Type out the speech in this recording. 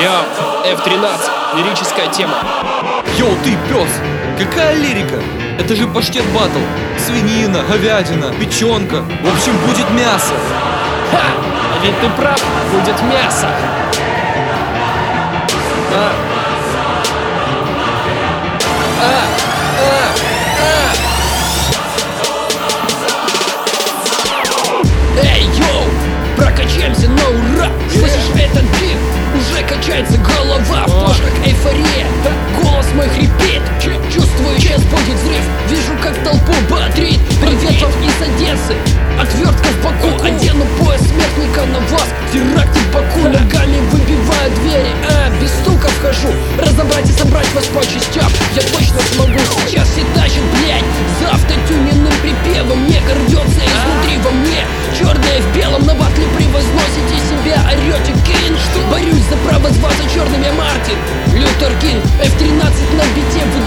Я F-13, лирическая тема. Йоу, ты пес! Какая лирика? Это же паштет батл. Свинина, говядина, печенка. В общем, будет мясо. Ха! А ведь ты прав, будет мясо. Эй, йоу! Прокачаемся на ура! Слышишь этот бит? Уже качается голова, в плошках эйфория. Голос мой хрипит, чувствую, сейчас будет взрыв. Вижу, как толпу бодрит. Привет вам из Одессы, отвертка в боку. Одену пояс смертника на вас, теракте в боку. Ногами выбиваю двери, без стука вхожу. Разобрать и собрать вас по частям я точно смогу. Сейчас все тащат, блядь, за автотюненным припевом. Не гордется изнутри во мне, черное в белом. На батле превозносите себя, орете Кейн. Борюсь за право зваться черным, я Мартин Лютер Кинг. F-13 на бите, вы